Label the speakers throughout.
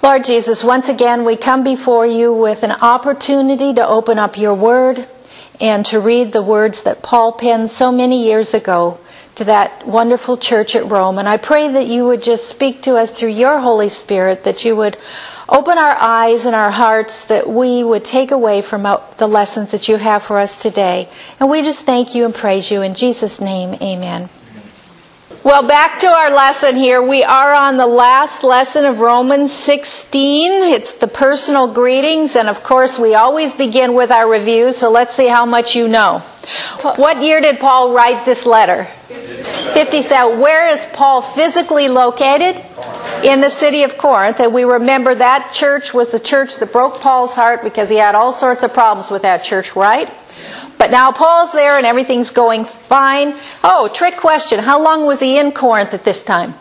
Speaker 1: Lord Jesus, once again we come before you with an opportunity to open up your word and to read the words that Paul penned so many years ago to that wonderful church at Rome. And I pray that you would just speak to us through your Holy Spirit, that you would open our eyes and our hearts, that we would take away from the lessons that you have for us today. And we just thank you and praise you. In Jesus' name, amen. Well, back to our lesson here. We are on the last lesson of Romans 16. It's the personal greetings, and of course we always begin with our review, so let's see how much you know. What year did Paul write this letter? 57. Where is Paul physically located? In the city of Corinth. And we remember that church was the church that broke Paul's heart because he had all sorts of problems with that church, right? But now Paul's there and everything's going fine. Oh, trick question. How long was he in Corinth at this time?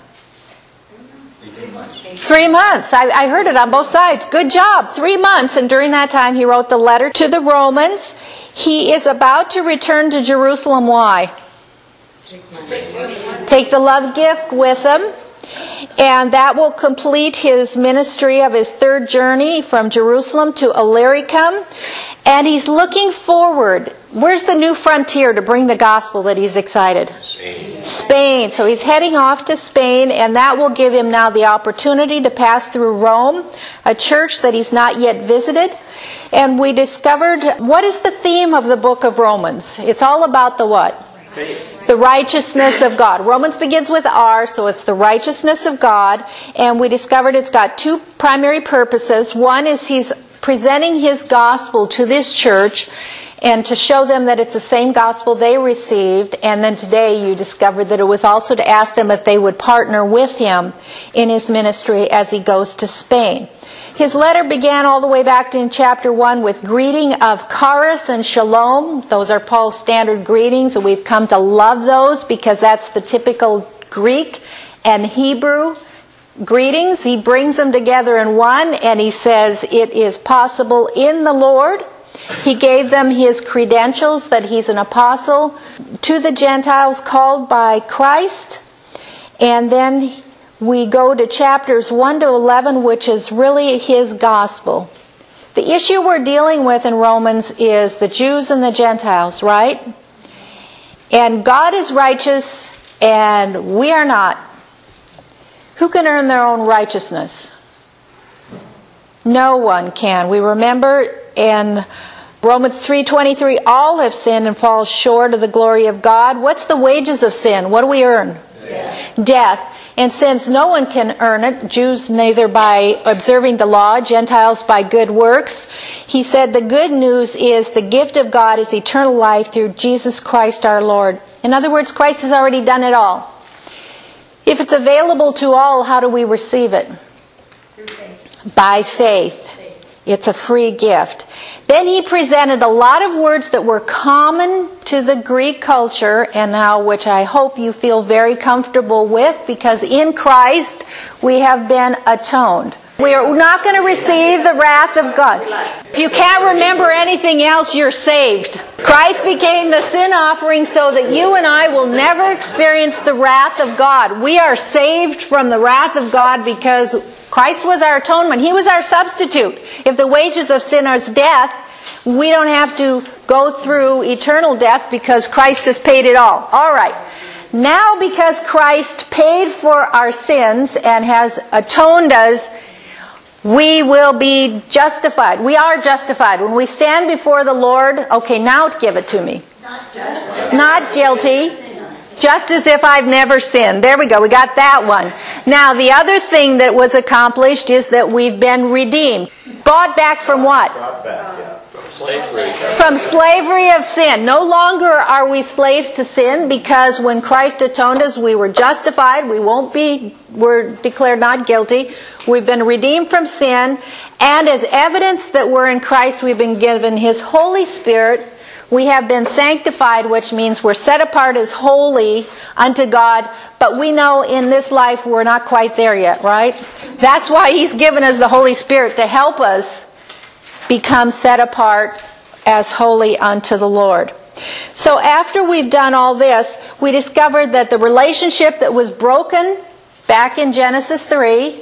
Speaker 1: 3 months. I heard it on both sides. Good job. 3 months. And during that time he wrote the letter to the Romans. He is about to return to Jerusalem. Why? Take the love gift with him. And that will complete his ministry of his third journey from Jerusalem to Illyricum. And he's looking forward. Where's the new frontier to bring the gospel that he's excited? Spain. So he's heading off to Spain, and that will give him now the opportunity to pass through Rome, a church that he's not yet visited. And we discovered, what is the theme of the book of Romans? It's all about the what? The righteousness of God. Romans begins with R, so it's the righteousness of God. And we discovered it's got two primary purposes. One is he's presenting his gospel to this church and to show them that it's the same gospel they received. And then today you discovered that it was also to ask them if they would partner with him in his ministry as he goes to Spain. His letter began all the way back in chapter 1 with greeting of charis and shalom. Those are Paul's standard greetings, and we've come to love those because that's the typical Greek and Hebrew greetings. He brings them together in one, and he says it is possible in the Lord. He gave them his credentials that he's an apostle to the Gentiles called by Christ. And then we go to chapters 1 to 11, which is really his gospel. The issue we're dealing with in Romans is the Jews and the Gentiles, right? And God is righteous and we are not. Who can earn their own righteousness? No one can. We remember in Romans 3:23, all have sinned and fall short of the glory of God. What's the wages of sin? What do we earn? Death. And since no one can earn it, Jews neither by observing the law, Gentiles by good works, he said the good news is the gift of God is eternal life through Jesus Christ our Lord. In other words, Christ has already done it all. If it's available to all, how do we receive it?
Speaker 2: Through faith.
Speaker 1: By faith. It's a free gift. Then he presented a lot of words that were common to the Greek culture, and now which I hope you feel very comfortable with, because in Christ we have been atoned. We are not going to receive the wrath of God. If you can't remember anything else, you're saved. Christ became the sin offering so that you and I will never experience the wrath of God. We are saved from the wrath of God because Christ was our atonement. He was our substitute. If the wages of sin is death, we don't have to go through eternal death because Christ has paid it all. All right. Now because Christ paid for our sins and has atoned us, we will be justified. We are justified. When we stand before the Lord, okay, now give it to me. Not guilty. Just as if I've never sinned. There we go. We got that one. Now, the other thing that was accomplished is that we've been redeemed. Bought back from what?
Speaker 3: Brought back, yeah. From slavery.
Speaker 1: From slavery of sin. No longer are we slaves to sin because when Christ atoned us, we were justified. We're declared not guilty. We've been redeemed from sin. And as evidence that we're in Christ, we've been given His Holy Spirit. We have been sanctified, which means we're set apart as holy unto God. But we know in this life we're not quite there yet, right? That's why He's given us the Holy Spirit to help us become set apart as holy unto the Lord. So after we've done all this, we discovered that the relationship that was broken back in Genesis 3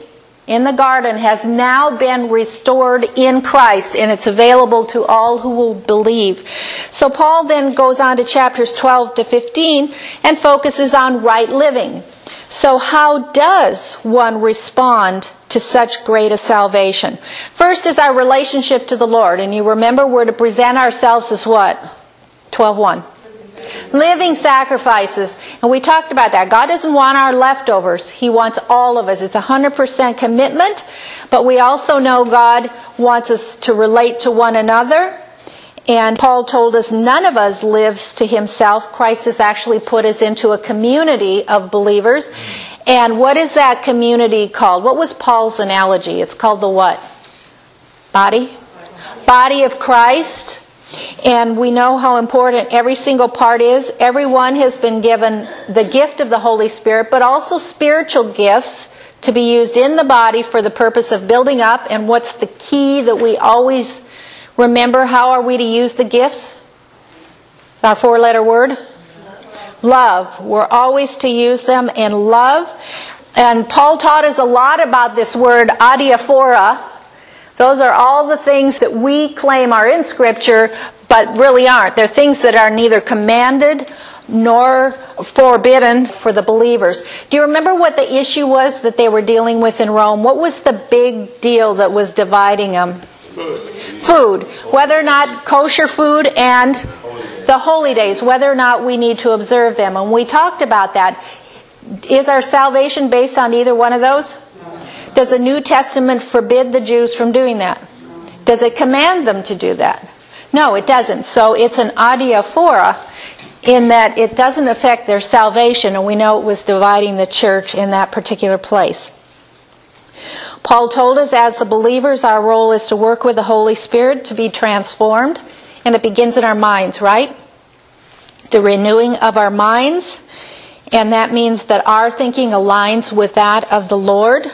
Speaker 1: in the garden has now been restored in Christ, and it's available to all who will believe. So Paul then goes on to chapters 12 to 15 and focuses on right living. So how does one respond to such great a salvation? First is our relationship to the Lord. And you remember we're to present ourselves as what? 12:1. Living sacrifices. And we talked about that. God doesn't want our leftovers. He wants all of us. It's 100% commitment. But we also know God wants us to relate to one another. And Paul told us none of us lives to himself. Christ has actually put us into a community of believers. And what is that community called? What was Paul's analogy? It's called the what? Body? Body of Christ. And we know how important every single part is. Everyone has been given the gift of the Holy Spirit, but also spiritual gifts to be used in the body for the purpose of building up. And what's the key that we always remember? How are we to use the gifts? Our 4-letter word? Love. We're always to use them in love. And Paul taught us a lot about this word, adiaphora. Those are all the things that we claim are in Scripture, but really aren't. They're things that are neither commanded nor forbidden for the believers. Do you remember what the issue was that they were dealing with in Rome? What was the big deal that was dividing them? Food. Whether or not kosher food and the holy days, whether or not we need to observe them. And we talked about that. Is our salvation based on either one of those? Does the New Testament forbid the Jews from doing that? Does it command them to do that? No, it doesn't. So it's an adiaphora in that it doesn't affect their salvation, and we know it was dividing the church in that particular place. Paul told us as the believers, our role is to work with the Holy Spirit to be transformed, and it begins in our minds, right? The renewing of our minds, and that means that our thinking aligns with that of the Lord.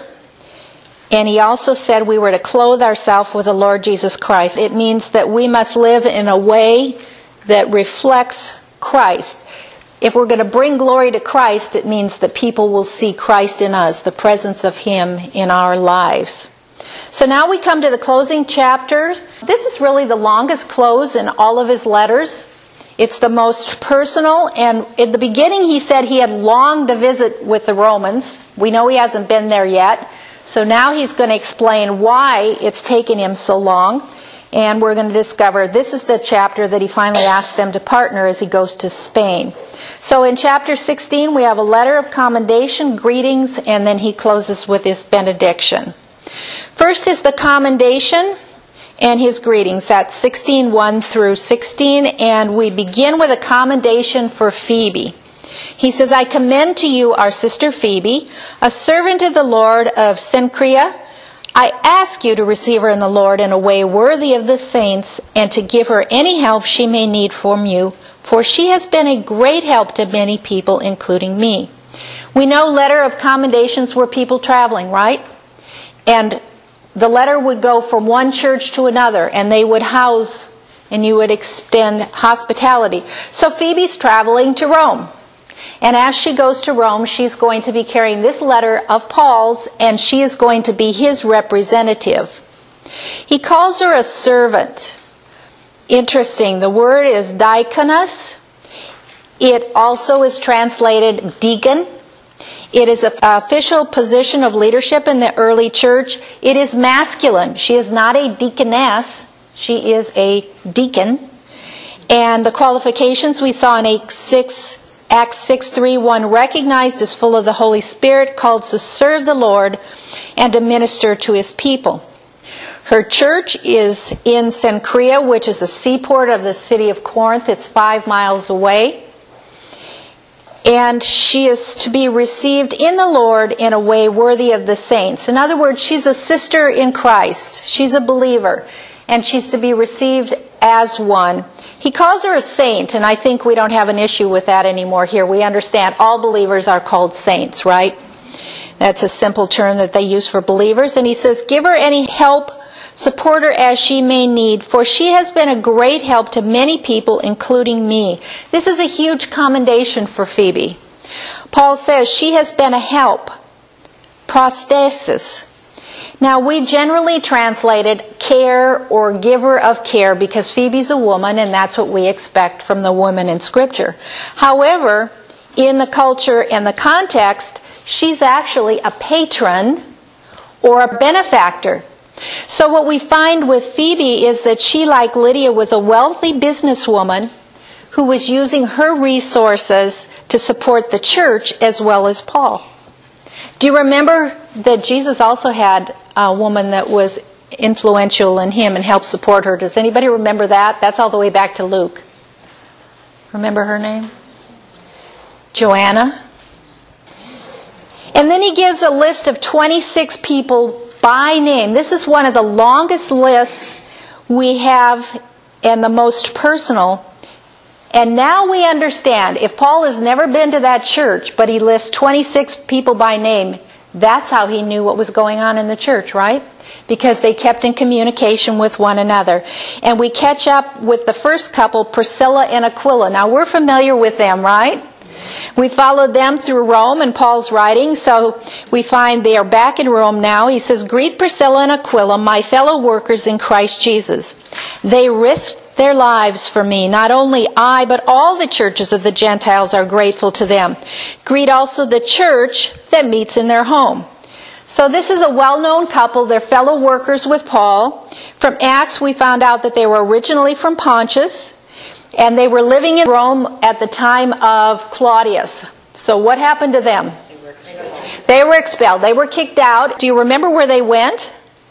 Speaker 1: And he also said we were to clothe ourselves with the Lord Jesus Christ. It means that we must live in a way that reflects Christ. If we're going to bring glory to Christ, it means that people will see Christ in us, the presence of Him in our lives. So now we come to the closing chapters. This is really the longest close in all of his letters. It's the most personal, and in the beginning he said he had longed to visit with the Romans. We know he hasn't been there yet. So now he's going to explain why it's taken him so long. And we're going to discover this is the chapter that he finally asks them to partner as he goes to Spain. So in chapter 16 we have a letter of commendation, greetings, and then he closes with his benediction. First is the commendation and his greetings. That's 16:1 through 16. And we begin with a commendation for Phoebe. He says, I commend to you our sister Phoebe, a servant of the Lord of Cenchrea. I ask you to receive her in the Lord in a way worthy of the saints, and to give her any help she may need from you, for she has been a great help to many people, including me. We know letter of commendations were people traveling, right? And the letter would go from one church to another, and they would house, and you would extend hospitality. So Phoebe's traveling to Rome. And as she goes to Rome, she's going to be carrying this letter of Paul's, and she is going to be his representative. He calls her a servant. Interesting. The word is diakonos. It also is translated deacon. It is an official position of leadership in the early church. It is masculine. She is not a deaconess. She is a deacon. And the qualifications we saw in Acts 6:3, recognized as full of the Holy Spirit, called to serve the Lord and to minister to His people. Her church is in Cenchrea, which is a seaport of the city of Corinth. It's 5 miles away. And she is to be received in the Lord in a way worthy of the saints. In other words, she's a sister in Christ. She's a believer. And she's to be received as one. He calls her a saint, and I think we don't have an issue with that anymore here. We understand all believers are called saints, right? That's a simple term that they use for believers. And he says, give her any help, support her as she may need, for she has been a great help to many people, including me. This is a huge commendation for Phoebe. Paul says she has been a help, prostasis. Now, we generally translated care or giver of care because Phoebe's a woman, and that's what we expect from the women in Scripture. However, in the culture and the context, she's actually a patron or a benefactor. So what we find with Phoebe is that she, like Lydia, was a wealthy businesswoman who was using her resources to support the church as well as Paul. Do you remember that Jesus also had a woman that was influential in him and helped support her? Does anybody remember that? That's all the way back to Luke. Remember her name? Joanna. And then he gives a list of 26 people by name. This is one of the longest lists we have and the most personal. And now we understand, if Paul has never been to that church, but he lists 26 people by name, that's how he knew what was going on in the church, right? Because they kept in communication with one another. And we catch up with the first couple, Priscilla and Aquila. Now we're familiar with them, right? We followed them through Rome and Paul's writing, so we find they are back in Rome now. He says, "Greet Priscilla and Aquila, my fellow workers in Christ Jesus. They risked their lives for me. Not only I, but all the churches of the Gentiles are grateful to them. Greet also the church that meets in their home." So this is a well-known couple. They're fellow workers with Paul. From Acts, we found out that they were originally from Pontus, and they were living in Rome at the time of Claudius. So what happened to them? They were expelled. They were kicked out. Do you remember where they went?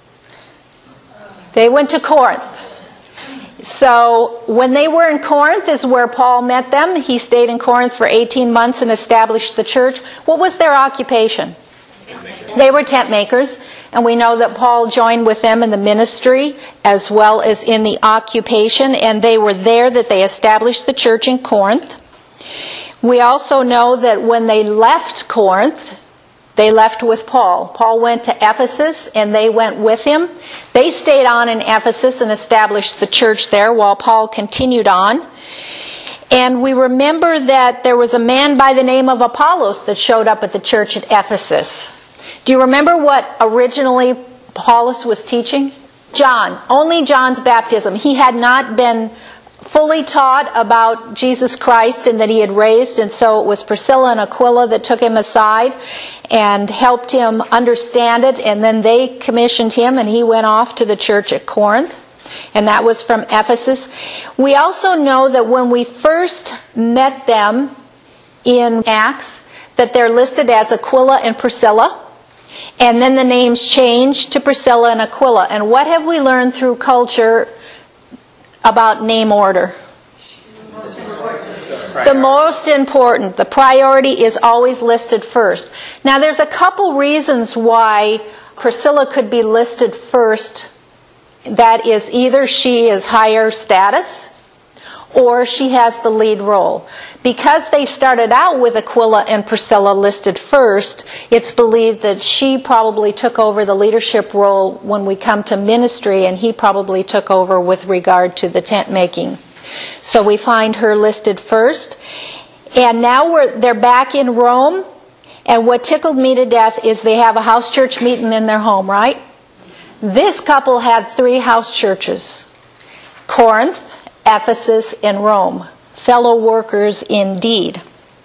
Speaker 1: They went to Corinth. So when they were in Corinth is where Paul met them. He stayed in Corinth for 18 months and established the church. What was their occupation? They were tent makers. And we know that Paul joined with them in the ministry as well as in the occupation. And they were there that they established the church in Corinth. We also know that when they left Corinth, they left with Paul. Paul went to Ephesus and they went with him. They stayed on in Ephesus and established the church there while Paul continued on. And we remember that there was a man by the name of Apollos that showed up at the church at Ephesus. Do you remember what originally Apollos was teaching? John. Only John's baptism. He had not been fully taught about Jesus Christ and that he had raised, and so it was Priscilla and Aquila that took him aside and helped him understand it, and then they commissioned him and he went off to the church at Corinth, and that was from Ephesus. We also know that when we first met them in Acts, that they're listed as Aquila and Priscilla, and then the names changed to Priscilla and Aquila. And what have we learned through culture about name order? The most important. The priority is always listed first. Now there's a couple reasons why Priscilla could be listed first. That is, either she is higher status or she has the lead role. Because they started out with Aquila and Priscilla listed first, it's believed that she probably took over the leadership role when we come to ministry, and he probably took over with regard to the tent making. So we find her listed first. And now they're back in Rome, and what tickled me to death is they have a house church meeting in their home, right? This couple had 3 house churches: Corinth, Ephesus, and Rome. Fellow workers indeed.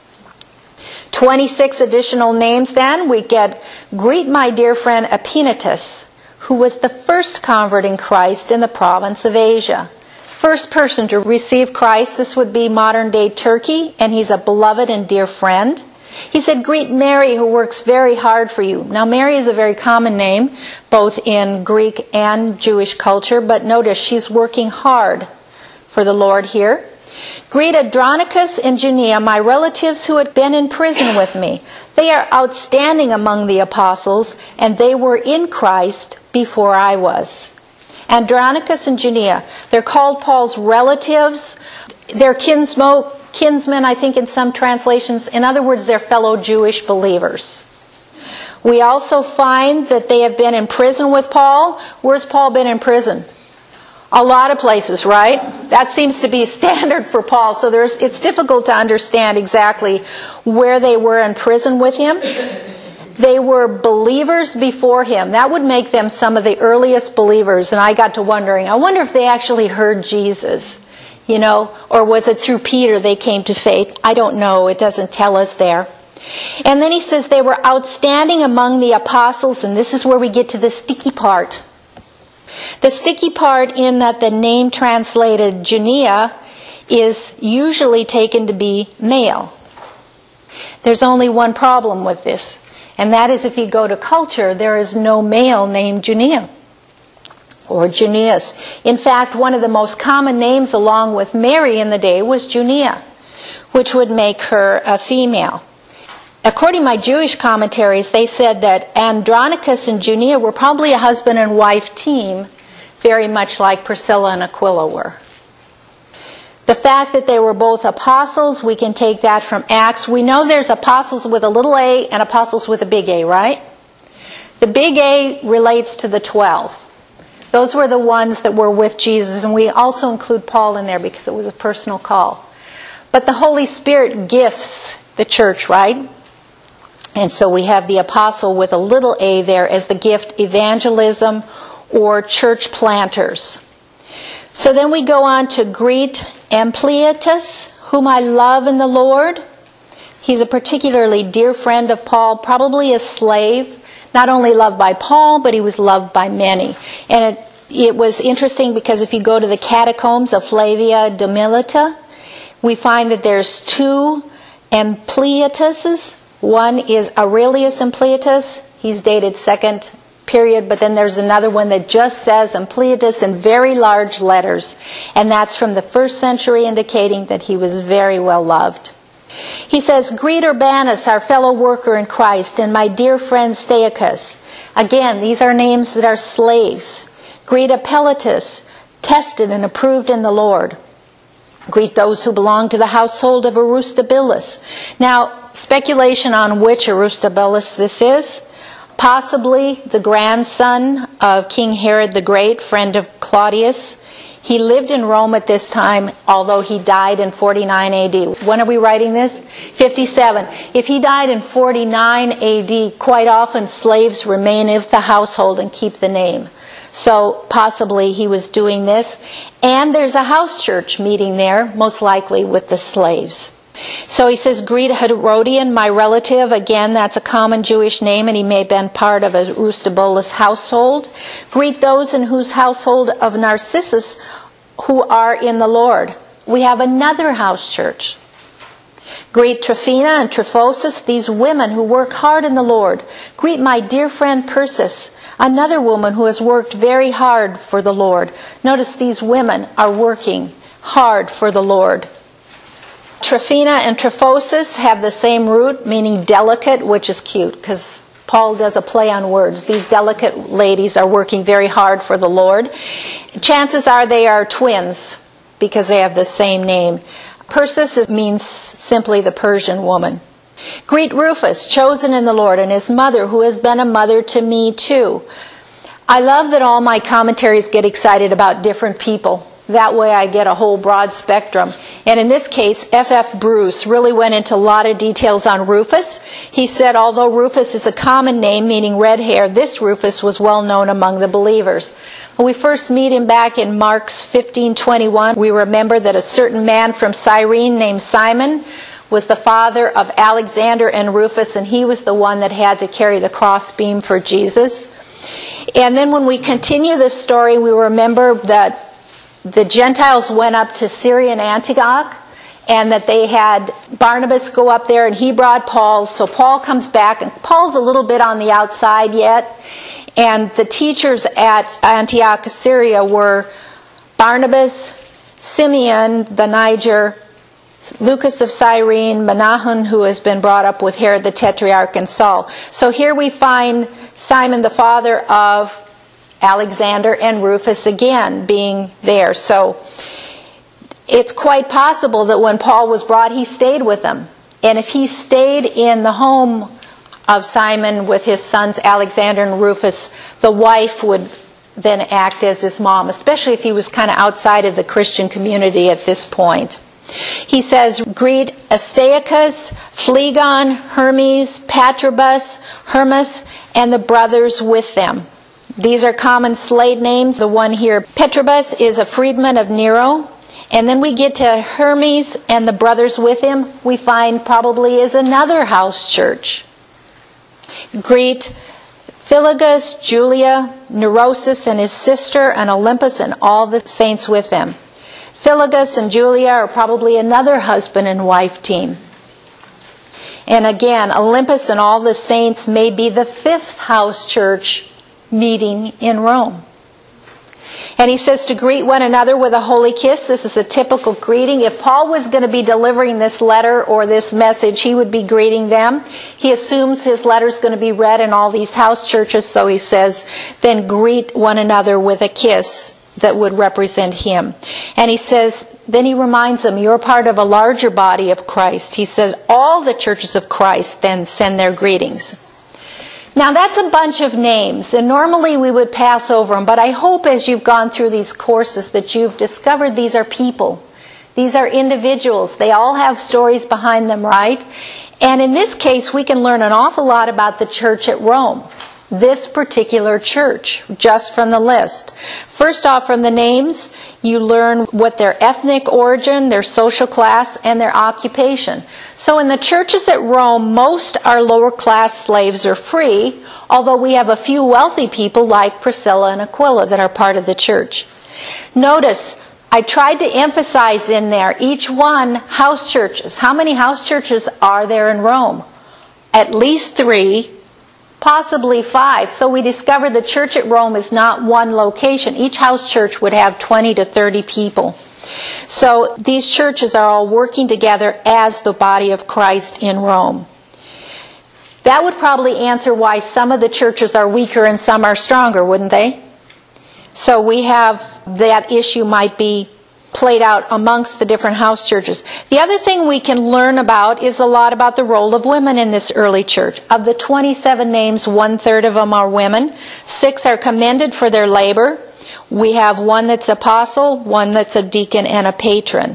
Speaker 1: 26 additional names then. We get, "Greet my dear friend Epaenetus, who was the first convert in Christ in the province of Asia." First person to receive Christ, this would be modern day Turkey, and he's a beloved and dear friend. He said, "Greet Mary, who works very hard for you." Now Mary is a very common name, both in Greek and Jewish culture, but notice she's working hard for the Lord here. "Greet Andronicus and Junia, my relatives who had been in prison with me. They are outstanding among the apostles, and they were in Christ before I was." Andronicus and Junia, they're called Paul's relatives. They're kinsmen, I think in some translations. In other words, they're fellow Jewish believers. We also find that they have been in prison with Paul. Where's Paul been in prison? A lot of places, right? That seems to be standard for Paul. So it's difficult to understand exactly where they were in prison with him. They were believers before him. That would make them some of the earliest believers. And I got to wondering, I wonder if they actually heard Jesus, or was it through Peter they came to faith? I don't know. It doesn't tell us there. And then he says they were outstanding among the apostles, and this is where we get to the sticky part. The sticky part in that the name translated Junia is usually taken to be male. There's only one problem with this, and that is if you go to culture, there is no male named Junia or Junius. In fact, one of the most common names along with Mary in the day was Junia, which would make her a female. According to my Jewish commentaries, they said that Andronicus and Junia were probably a husband and wife team, very much like Priscilla and Aquila were. The fact that they were both apostles, we can take that from Acts. We know there's apostles with a little a and apostles with a big A, right? The big A relates to the 12. Those were the ones that were with Jesus, and we also include Paul in there because it was a personal call. But the Holy Spirit gifts the church, right? And so we have the apostle with a little a there as the gift evangelism or church planters. So then we go on to greet Ampliatus, whom I love in the Lord. He's a particularly dear friend of Paul, probably a slave, not only loved by Paul, but he was loved by many. And it was interesting because if you go to the catacombs of Flavia Domilita, we find that there's two Ampliatuses. One is Aurelius Ampliatus. He's dated 2nd period, but then there's another one that just says Ampliatus in very large letters, and that's from the 1st century, indicating that he was very well loved. He says, greet Urbanus, our fellow worker in Christ, and my dear friend Stachys. Again, these are names that are slaves. Greet Apellitus, tested and approved in the Lord. Greet those who belong to the household of Aristobulus. Now, speculation on which Aristobulus this is. Possibly the grandson of King Herod the Great, friend of Claudius. He lived in Rome at this time, although he died in 49 AD. When are we writing this? 57. If he died in 49 AD, quite often slaves remain with the household and keep the name. So possibly he was doing this. And there's a house church meeting there, most likely with the slaves. So he says, greet Herodian, my relative. Again, that's a common Jewish name, and he may have been part of a Aristobulus household. Greet those in whose household of Narcissus who are in the Lord. We have another house church. Greet Tryphena and Tryphosa, these women who work hard in the Lord. Greet my dear friend Persis, another woman who has worked very hard for the Lord. Notice these women are working hard for the Lord. Tryphena and Tryphosa have the same root, meaning delicate, which is cute, because Paul does a play on words. These delicate ladies are working very hard for the Lord. Chances are they are twins, because they have the same name. Persis means simply the Persian woman. Greet Rufus, chosen in the Lord, and his mother, who has been a mother to me too. I love that all my commentaries get excited about different people. That way I get a whole broad spectrum. And in this case, F.F. Bruce really went into a lot of details on Rufus. He said, although Rufus is a common name meaning red hair, this Rufus was well known among the believers. When we first meet him back in Mark's 15:21, we remember that a certain man from Cyrene named Simon was the father of Alexander and Rufus, and he was the one that had to carry the crossbeam for Jesus. And then when we continue this story, we remember that the Gentiles went up to Syrian Antioch, and that they had Barnabas go up there, and he brought Paul. So Paul comes back, and Paul's a little bit on the outside yet. And the teachers at Antioch, Syria were Barnabas, Simeon the Niger, Lucas of Cyrene, Menahan, who has been brought up with Herod the Tetrarch, and Saul. So here we find Simon, the father of Alexander, and Rufus again being there. So it's quite possible that when Paul was brought, he stayed with them. And if he stayed in the home of Simon with his sons Alexander and Rufus, the wife would then act as his mom, especially if he was kind of outside of the Christian community at this point. He says, greet Astyochus, Phlegon, Hermes, Patrobus, Hermas, and the brothers with them. These are common slave names. The one here, Patrobus, is a freedman of Nero. And then we get to Hermes and the brothers with him, we find probably is another house church. Greet Philologus, Julia, Neurosis and his sister, and Olympus and all the saints with them. Philologus and Julia are probably another husband and wife team. And again, Olympus and all the saints may be the fifth house church meeting in Rome. And he says to greet one another with a holy kiss. This is a typical greeting. If Paul was going to be delivering this letter or this message, he would be greeting them. He assumes his letter is going to be read in all these house churches, so he says, then greet one another with a kiss that would represent him. And he says, then he reminds them, you're part of a larger body of Christ. He says, all the churches of Christ then send their greetings. Now that's a bunch of names, and normally we would pass over them, but I hope as you've gone through these courses that you've discovered these are people. These are individuals. They all have stories behind them, right? And in this case, we can learn an awful lot about the church at Rome. This particular church, just from the list. First off, from the names, you learn what their ethnic origin, their social class, and their occupation. So in the churches at Rome, most are lower class slaves or free, although we have a few wealthy people like Priscilla and Aquila that are part of the church. Notice, I tried to emphasize in there, each one, house churches. How many house churches are there in Rome? At least 3. Possibly 5. So we discovered the church at Rome is not one location. Each house church would have 20 to 30 people. So these churches are all working together as the body of Christ in Rome. That would probably answer why some of the churches are weaker and some are stronger, wouldn't they? So we have that issue might be played out amongst the different house churches. The other thing we can learn about is a lot about the role of women in this early church. Of the 27 names, 1/3 of them are women. 6 are commended for their labor. We have 1 that's apostle, 1 that's a deacon, and a patron.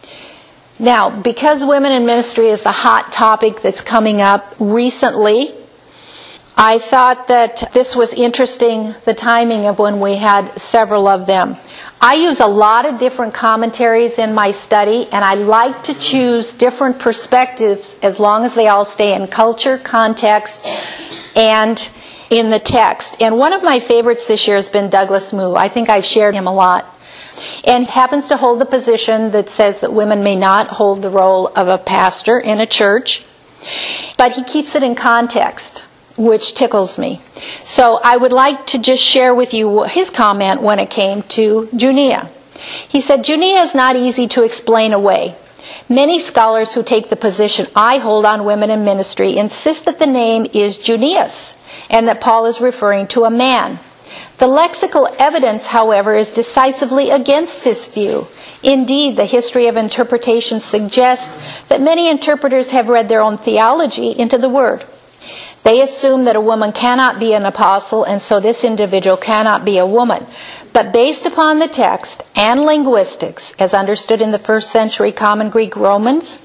Speaker 1: Now, because women in ministry is the hot topic that's coming up recently, I thought that this was interesting, the timing of when we had several of them. I use a lot of different commentaries in my study, and I like to choose different perspectives as long as they all stay in culture, context, and in the text. And one of my favorites this year has been Douglas Moo. I think I've shared him a lot. And happens to hold the position that says that women may not hold the role of a pastor in a church, but he keeps it in context, which tickles me. So I would like to just share with you his comment when it came to Junia. He said, Junia is not easy to explain away. Many scholars who take the position I hold on women in ministry insist that the name is Junias and that Paul is referring to a man. The lexical evidence, however, is decisively against this view. Indeed, the history of interpretation suggests that many interpreters have read their own theology into the word. They assume that a woman cannot be an apostle, and so this individual cannot be a woman. But based upon the text and linguistics, as understood in the first century Common Greek Romans,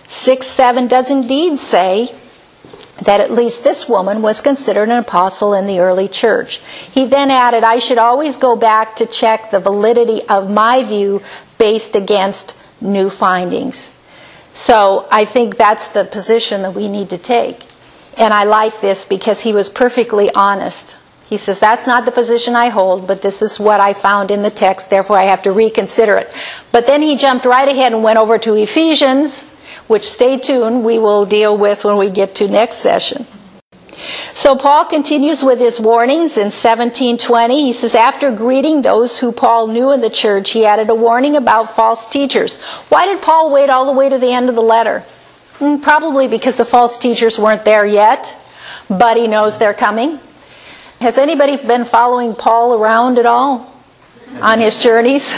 Speaker 1: 6:7 does indeed say that at least this woman was considered an apostle in the early church. He then added, I should always go back to check the validity of my view based against new findings. So I think that's the position that we need to take. And I like this because he was perfectly honest. He says, that's not the position I hold, but this is what I found in the text, therefore I have to reconsider it. But then he jumped right ahead and went over to Ephesians, which, stay tuned, we will deal with when we get to next session. So Paul continues with his warnings in 17:20. He says, after greeting those who Paul knew in the church, he added a warning about false teachers. Why did Paul wait all the way to the end of the letter? Probably because the false teachers weren't there yet, but he knows they're coming. Has anybody been following Paul around at all on his journeys?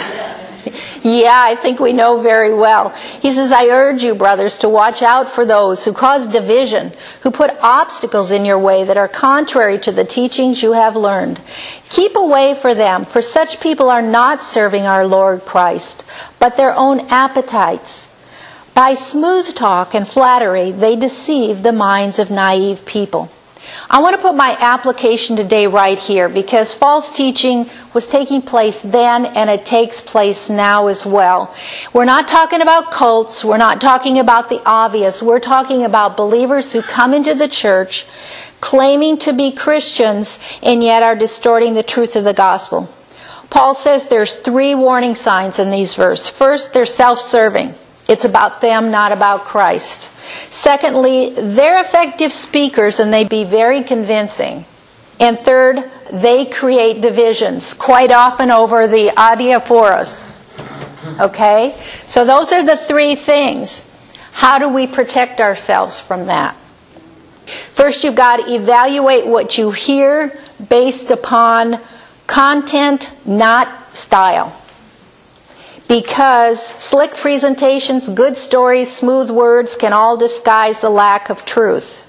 Speaker 1: Yeah, I think we know very well. He says, I urge you, brothers, to watch out for those who cause division, who put obstacles in your way that are contrary to the teachings you have learned. Keep away from them, for such people are not serving our Lord Christ, but their own appetites. By smooth talk and flattery, they deceive the minds of naive people. I want to put my application today right here because false teaching was taking place then and it takes place now as well. We're not talking about cults. We're not talking about the obvious. We're talking about believers who come into the church claiming to be Christians and yet are distorting the truth of the gospel. Paul says there's 3 warning signs in these verses. First, they're self-serving. It's about them, not about Christ. Secondly, they're effective speakers and they be very convincing. And third, they create divisions, quite often over the adiaphoros. Okay? So those are the 3 things. How do we protect ourselves from that? First, you've got to evaluate what you hear based upon content, not style. Because slick presentations, good stories, smooth words can all disguise the lack of truth.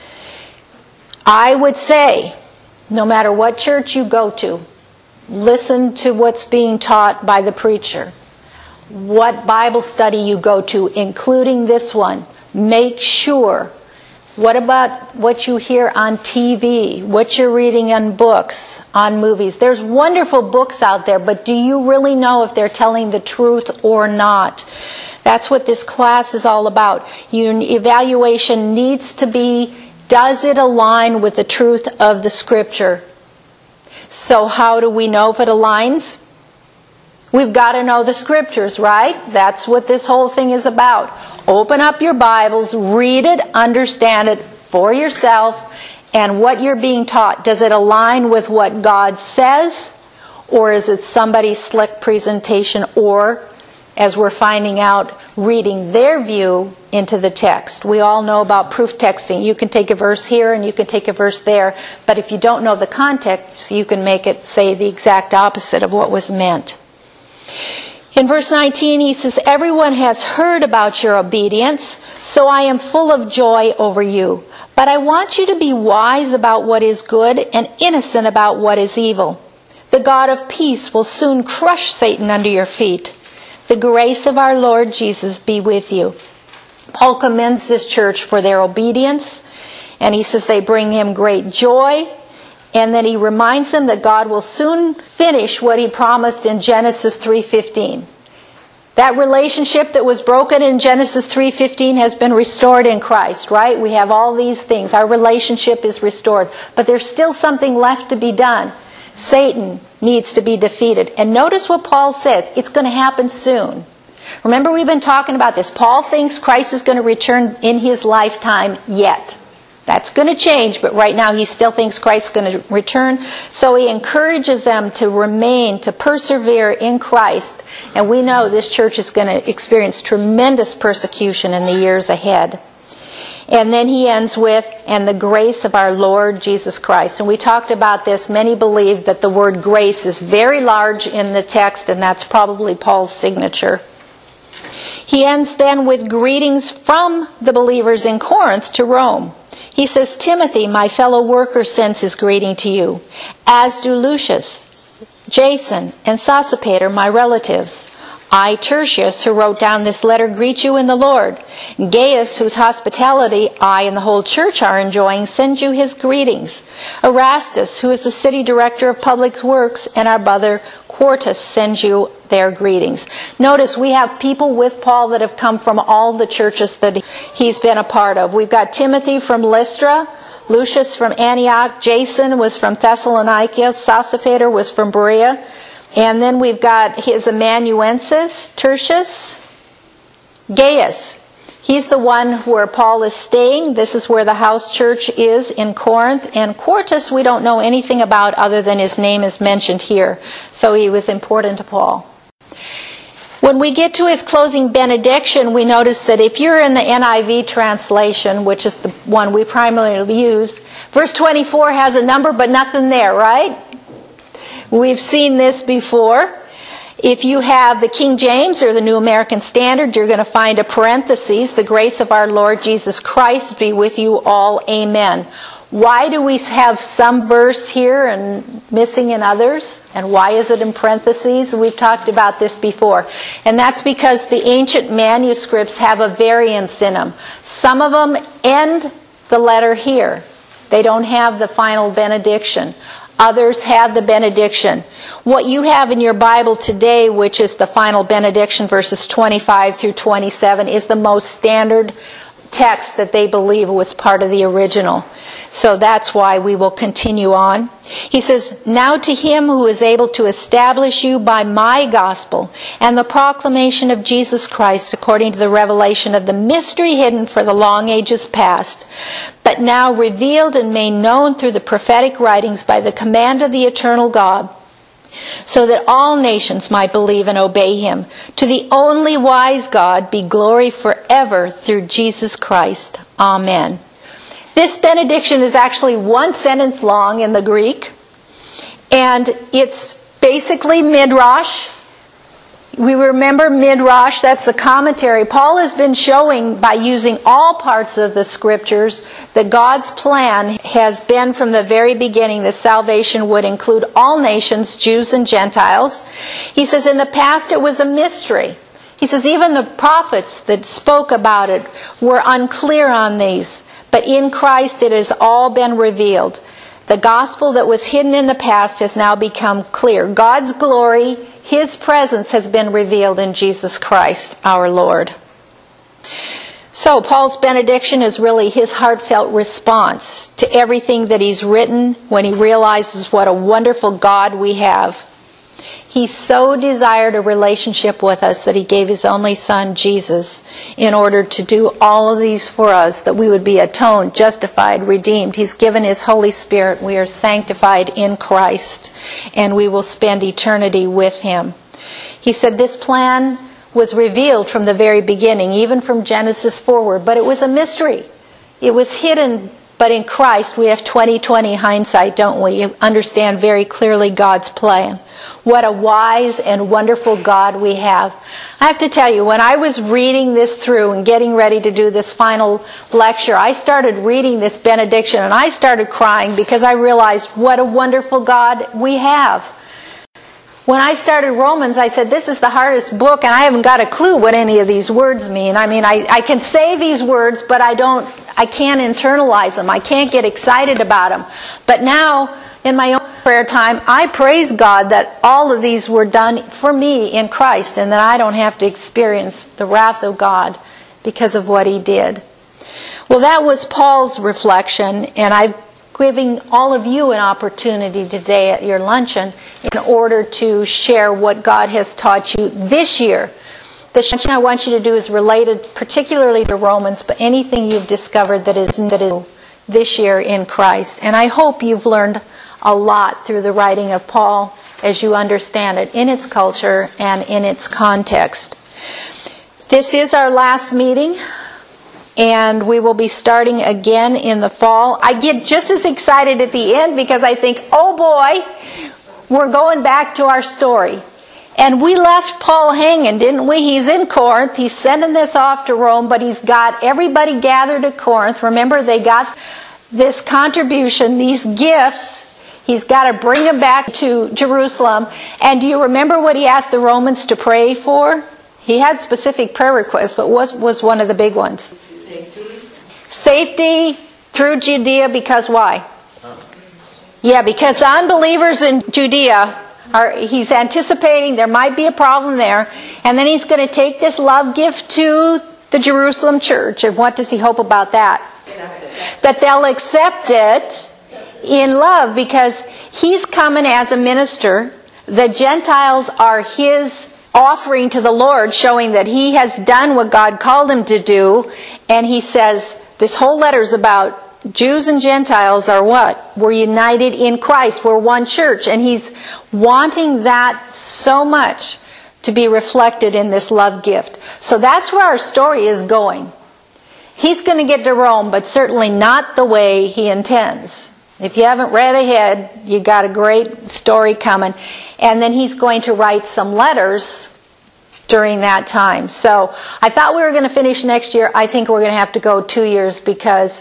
Speaker 1: I would say, no matter what church you go to, listen to what's being taught by the preacher. What Bible study you go to, including this one, make sure. What about what you hear on TV, what you're reading in books, on movies? There's wonderful books out there, but do you really know if they're telling the truth or not? That's what this class is all about. Your evaluation needs to be, does it align with the truth of the Scripture? So how do we know if it aligns? We've got to know the Scriptures, right? That's what this whole thing is about. Open up your Bibles, read it, understand it for yourself, and what you're being taught. Does it align with what God says, or is it somebody's slick presentation, or, as we're finding out, reading their view into the text? We all know about proof texting. You can take a verse here and you can take a verse there, but if you don't know the context, you can make it say the exact opposite of what was meant. In verse 19, he says, "Everyone has heard about your obedience, so I am full of joy over you. But I want you to be wise about what is good and innocent about what is evil. The God of peace will soon crush Satan under your feet. The grace of our Lord Jesus be with you." Paul commends this church for their obedience, and he says they bring him great joy. And then he reminds them that God will soon finish what he promised in Genesis 3:15. That relationship that was broken in Genesis 3:15 has been restored in Christ, right? We have all these things. Our relationship is restored. But there's still something left to be done. Satan needs to be defeated. And notice what Paul says. It's going to happen soon. Remember, we've been talking about this. Paul thinks Christ is going to return in his lifetime yet. That's going to change, but right now he still thinks Christ's going to return. So he encourages them to remain, to persevere in Christ. And we know this church is going to experience tremendous persecution in the years ahead. And then he ends with, "and the grace of our Lord Jesus Christ." And we talked about this. Many believe that the word grace is very large in the text, and that's probably Paul's signature. He ends then with greetings from the believers in Corinth to Rome. He says, "Timothy, my fellow worker, sends his greeting to you, as do Lucius, Jason, and Sosipater, my relatives. I, Tertius, who wrote down this letter, greet you in the Lord. Gaius, whose hospitality I and the whole church are enjoying, sends you his greetings. Erastus, who is the city director of public works, and our brother Quartus sends you their greetings." Notice we have people with Paul that have come from all the churches that he's been a part of. We've got Timothy from Lystra, Lucius from Antioch, Jason was from Thessalonica, Sosipater was from Berea, and then we've got his amanuensis, Tertius, Gaius. He's the one where Paul is staying. This is where the house church is in Corinth. And Quartus we don't know anything about other than his name is mentioned here. So he was important to Paul. When we get to his closing benediction, we notice that if you're in the NIV translation, which is the one we primarily use, verse 24 has a number but nothing there, right? We've seen this before. If you have the King James or the New American Standard, you're going to find a parenthesis, "The grace of our Lord Jesus Christ be with you all, amen." Why do we have some verse here and missing in others? And why is it in parentheses? We've talked about this before. And that's because the ancient manuscripts have a variance in them. Some of them end the letter here. They don't have the final benediction. Others have the benediction. What you have in your Bible today, which is the final benediction, verses 25 through 27, is the most standard text that they believe was part of the original. So that's why we will continue on. He says, "Now to him who is able to establish you by my gospel and the proclamation of Jesus Christ according to the revelation of the mystery hidden for the long ages past, but now revealed and made known through the prophetic writings by the command of the eternal God, so that all nations might believe and obey him. To the only wise God be glory forever through Jesus Christ. Amen." This benediction is actually one sentence long in the Greek, and it's basically midrash. We remember midrash, that's the commentary. Paul has been showing by using all parts of the scriptures that God's plan has been from the very beginning that salvation would include all nations, Jews and Gentiles. He says in the past it was a mystery. He says even the prophets that spoke about it were unclear on these. But in Christ it has all been revealed. The gospel that was hidden in the past has now become clear. God's glory, his presence has been revealed in Jesus Christ, our Lord. So Paul's benediction is really his heartfelt response to everything that he's written when he realizes what a wonderful God we have. He so desired a relationship with us that he gave his only son, Jesus, in order to do all of these for us, that we would be atoned, justified, redeemed. He's given his Holy Spirit. We are sanctified in Christ, and we will spend eternity with him. He said this plan was revealed from the very beginning, even from Genesis forward, but it was a mystery. It was hidden, but in Christ we have 20/20 hindsight, don't we? You understand very clearly God's plan. What a wise and wonderful God we have. I have to tell you, when I was reading this through and getting ready to do this final lecture, I started reading this benediction and I started crying because I realized what a wonderful God we have. When I started Romans, I said, this is the hardest book and I haven't got a clue what any of these words mean. I mean, I can say these words, but I can't internalize them. I can't get excited about them. But now, in my own prayer time, I praise God that all of these were done for me in Christ and that I don't have to experience the wrath of God because of what he did. Well, that was Paul's reflection, and I've given all of you an opportunity today at your luncheon in order to share what God has taught you this year. The thing I want you to do is related particularly to Romans, but anything you've discovered that is this year in Christ. And I hope you've learned a lot through the writing of Paul as you understand it in its culture and in its context. This is our last meeting, and we will be starting again in the fall. I get just as excited at the end because I think, oh boy, we're going back to our story. And we left Paul hanging, didn't we? He's in Corinth. He's sending this off to Rome, but he's got everybody gathered at Corinth. Remember, they got this contribution, these gifts. He's got to bring them back to Jerusalem. And do you remember what he asked the Romans to pray for? He had specific prayer requests, but what was one of the big ones? Safety through Judea, because why? Yeah, because the unbelievers in Judea, he's anticipating there might be a problem there. And then he's going to take this love gift to the Jerusalem church. And what does he hope about that? That they'll accept it in love, because he's coming as a minister. The Gentiles are his offering to the Lord, showing that he has done what God called him to do. And he says, this whole letter is about Jews and Gentiles are what? We're united in Christ. We're one church. And he's wanting that so much to be reflected in this love gift. So that's where our story is going. He's going to get to Rome, but certainly not the way he intends. If you haven't read ahead, you got a great story coming. And then he's going to write some letters during that time. So I thought we were going to finish next year. I think we're going to have to go 2 years because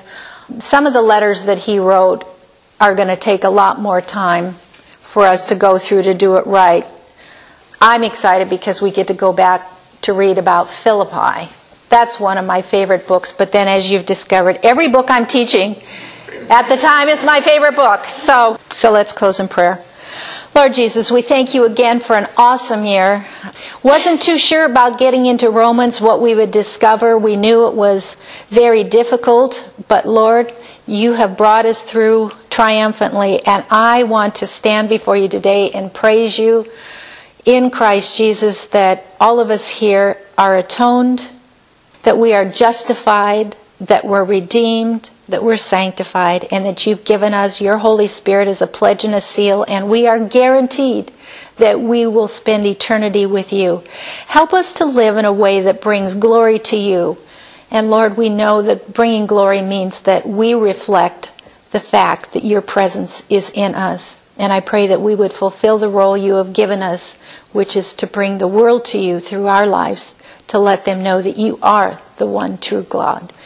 Speaker 1: Some of the letters that he wrote are going to take a lot more time for us to go through to do it right. I'm excited because we get to go back to read about Philippi. That's one of my favorite books. But then, as you've discovered, every book I'm teaching at the time is my favorite book. So let's close in prayer. Lord Jesus, we thank you again for an awesome year. Wasn't too sure about getting into Romans, what we would discover. We knew it was very difficult, but Lord, you have brought us through triumphantly, and I want to stand before you today and praise you in Christ Jesus that all of us here are atoned, that we are justified, that we're redeemed, that we're sanctified, and that you've given us your Holy Spirit as a pledge and a seal, and we are guaranteed that we will spend eternity with you. Help us to live in a way that brings glory to you. And Lord, we know that bringing glory means that we reflect the fact that your presence is in us. And I pray that we would fulfill the role you have given us, which is to bring the world to you through our lives, to let them know that you are the one true God.